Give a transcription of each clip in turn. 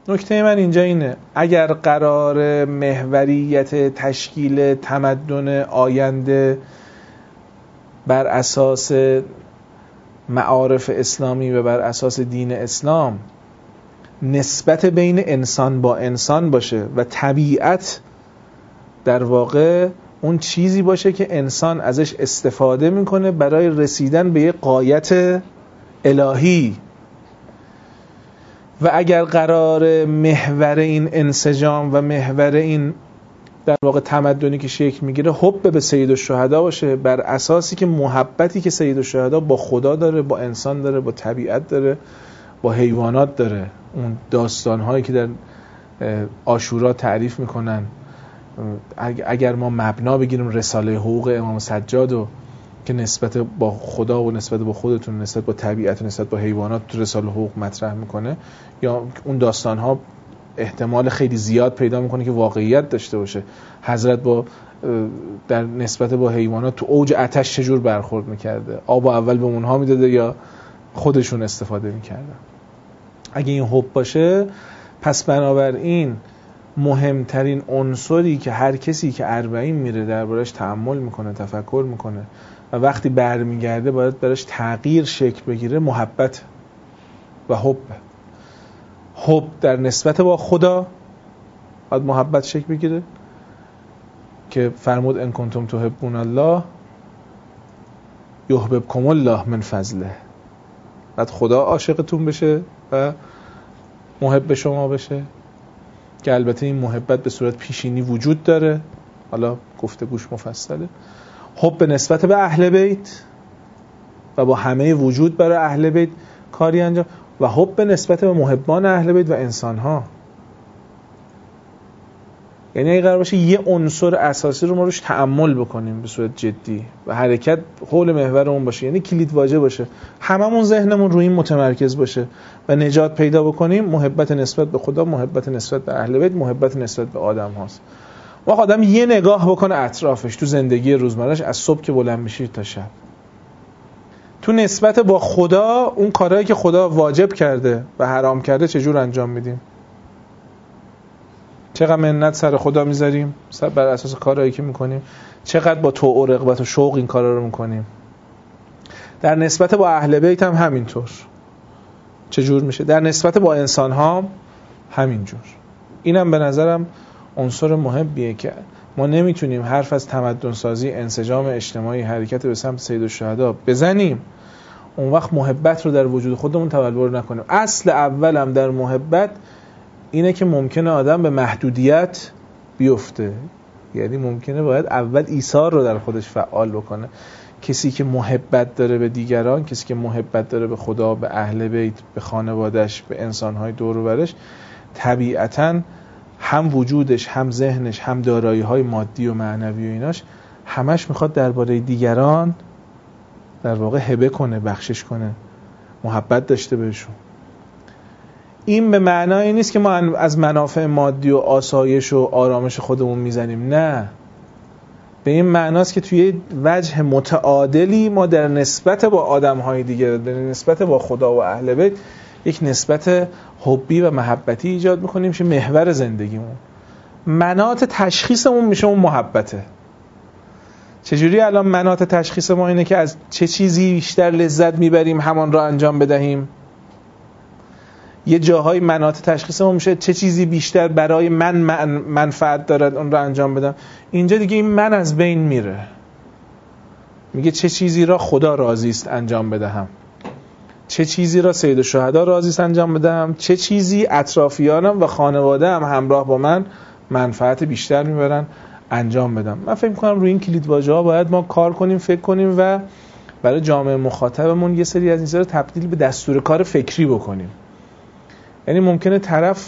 نکته من اینجا اینه اگر قرار محوریت تشکیل تمدن آینده بر اساس معارف اسلامی و بر اساس دین اسلام نسبت بین انسان با انسان باشه و طبیعت در واقع اون چیزی باشه که انسان ازش استفاده میکنه برای رسیدن به یه غایت الهی، و اگر قرار محور این انسجام و محور این در واقع تمدنی که شکل میگیره حب به سید الشهدا باشه، بر اساسی که محبتی که سید الشهدا با خدا داره، با انسان داره، با طبیعت داره، با حیوانات داره، اون داستانهایی که در عاشورا تعریف میکنن، اگر ما مبنا بگیریم رساله حقوق امام سجادو که نسبت با خدا و نسبت با خودتون، نسبت با طبیعت و نسبت با حیوانات تو رساله حقوق مطرح میکنه، یا اون داستانها احتمال خیلی زیاد پیدا میکنه که واقعیت داشته باشه. حضرت با در نسبت با حیوانات تو اوج آتش چجور برخورد میکرده، آب اول به اونها میداده یا خودشون استفاده میکردن. اگه این حب باشه، پس بنابراین مهمترین عنصری که هر کسی که 40 میره دربارش تأمل میکنه، تفکر میکنه و وقتی برمیگرده باید براش تغییر شکل بگیره، محبت و حب. حب در نسبت با خدا باید محبت شکل بگیره که فرمود ان کنتم تحبون الله یحببکم الله من فضله. بعد خدا عاشقتون بشه و محب شما بشه، که البته این محبت به صورت پیشینی وجود داره، حالا گفتگوش مفصله. حب به نسبت به اهل بیت و با همه وجود برای اهل بیت کاری انجام، و حب به نسبت به محبان اهل بیت و انسان‌ها. یعنی اگه قرار باشه یه عنصر اساسی رو ما روش تأمل بکنیم به صورت جدی و حرکت حول محور اون باشه، یعنی کلید واژه باشه، هممون ذهنمون روی این متمرکز باشه و نجات پیدا بکنیم، محبت نسبت به خدا، محبت نسبت به اهل بیت، محبت نسبت به آدم هاست. و آدم یه نگاه بکنه اطرافش تو زندگی روزمرهش، از صبح که بلند میشه تا شب، تو نسبت با خدا اون کارهایی که خدا واجب کرده و حرام کرده چجور انجام میدیم، چقدر منت سر خدا میذاریم بر اساس کارهایی که میکنیم، چقدر با طوع و رغبت و شوق این کارا رو میکنیم. در نسبت با اهل بیت هم همینطور چجور میشه، در نسبت با انسان ها همینجور. اینم به نظرم عنصر مهمیه که ما نمیتونیم حرف از تمدن سازی، انسجام اجتماعی، حرکت به سمت سید الشهدا بزنیم اون وقت محبت رو در وجود خودمون تبلور نکنیم. اصل اولم در محبت اینه که ممکنه آدم به محدودیت بیفته، یعنی ممکنه باید اول ایثار رو در خودش فعال بکنه. کسی که محبت داره به دیگران، کسی که محبت داره به خدا، به اهل بیت، به خانواده‌اش، به انسان‌های دور و برش، طبیعتاً هم وجودش، هم ذهنش، هم دارایی‌های مادی و معنوی و ایناش همش میخواد درباره دیگران در واقع هبه کنه، بخشش کنه، محبت داشته بهشون. این به معنای نیست که ما از منافع مادی و آسایش و آرامش خودمون میزنیم، نه، به این معناست که توی وجه متعادلی ما در نسبت با آدم‌های دیگه، در نسبت با خدا و اهل بیت یک نسبت حبی و محبتی ایجاد می‌کنیم که محور زندگیمون، مناط تشخیصمون میشه اون محبته. چجوری الان مناط تشخیص ما اینه که از چه چیزی بیشتر لذت میبریم همان را انجام بدهیم؟ یه جاهای مناط تشخیص ما میشه چه چیزی بیشتر برای من منفعت دارد اون را انجام بدم. اینجا دیگه این من از بین میره، میگه چه چیزی را خدا راضی است انجام بدهم، چه چیزی را سید الشهدا راضی است انجام بدهم، چه چیزی اطرافیانم و خانواده هم همراه با من منفعت بیشتر میبرن انجام بدم. من فکر می‌کنم روی این کلیدواژه‌ها باید ما کار کنیم، فکر کنیم و برای جامعه مخاطبمون یه سری از این چیزا رو تبدیل به دستور کار فکری بکنیم. یعنی ممکنه طرف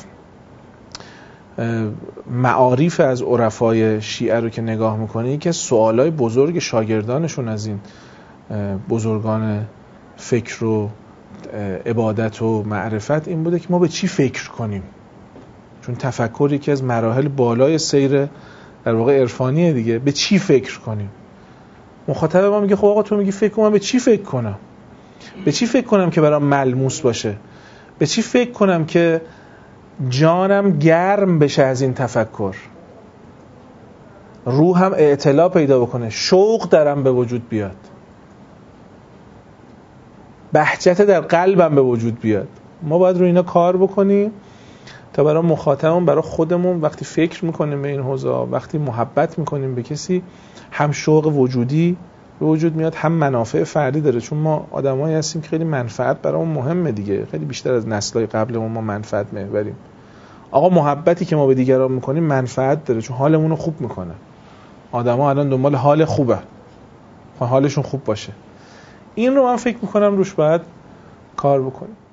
معارف از عرفای شیعه رو که نگاه می‌کنه که سوالای بزرگ شاگردانشون از این بزرگان فکر و عبادت و معرفت این بوده که ما به چی فکر کنیم، چون تفکر یکی از مراحل بالای سیر در واقع عرفانیه دیگه. به چی فکر کنیم؟ مخاطب ما میگه خب آقا تو میگی فکر کنم، به چی فکر کنم؟ به چی فکر کنم که برام ملموس باشه؟ به چی فکر کنم که جانم گرم بشه از این تفکر، روحم اعتلا پیدا بکنه، شوق درم به وجود بیاد، بهجت در قلبم به وجود بیاد. ما باید رو اینا کار بکنیم تا برای مخاطبمون، برای خودمون وقتی فکر میکنیم به این حوزه، وقتی محبت میکنیم به کسی، هم شوق وجودی به وجود میاد، هم منافع فردی داره. چون ما آدمایی هستیم که خیلی منفعت برامون مهمه دیگه، خیلی بیشتر از نسل‌های قبلمون ما منفعت محوریم. آقا محبتی که ما به دیگران میکنیم منفعت داره، چون حالمون رو خوب میکنه. آدما الان دنبال حال خوبه، حالشون خوب باشه. این رو من فکر میکنم روش باید کار بکنیم.